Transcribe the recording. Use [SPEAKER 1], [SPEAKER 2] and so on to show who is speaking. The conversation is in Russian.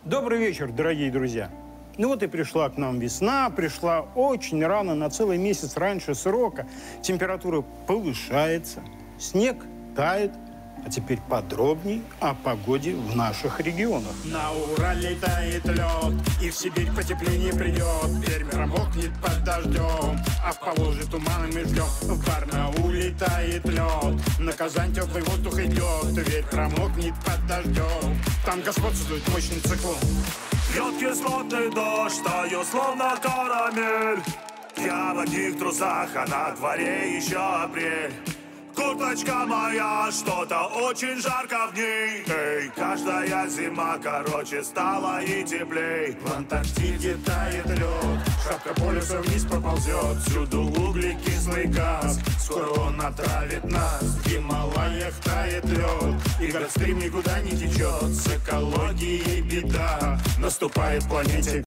[SPEAKER 1] Добрый вечер, дорогие друзья. Ну вот и пришла к нам весна, пришла очень рано, на целый месяц раньше срока. Температура повышается, снег тает. А теперь подробней о погоде в наших регионах.
[SPEAKER 2] На Урале тает лед, и в Сибирь потепление придет. Пермь промокнет под дождем, а в Поволжье туманы мы ждем. В Барнауле тает лед, на Казань теплый воздух идет. Тверь промокнет под дождем, там господствует мощный циклон.
[SPEAKER 3] Льет кислотный дождь, таю словно карамель. Я в одних трусах, а на дворе еще апрель. Курточка моя, что-то очень жарко в ней. Эй, каждая зима короче стала и теплей.
[SPEAKER 2] В Антарктиде тает лед, шапка полюса вниз поползет. Всюду углекислый газ, скоро он отравит нас. В Гималаях тает лед, и Гольфстрим никуда не течет. С экологией беда, наступает планете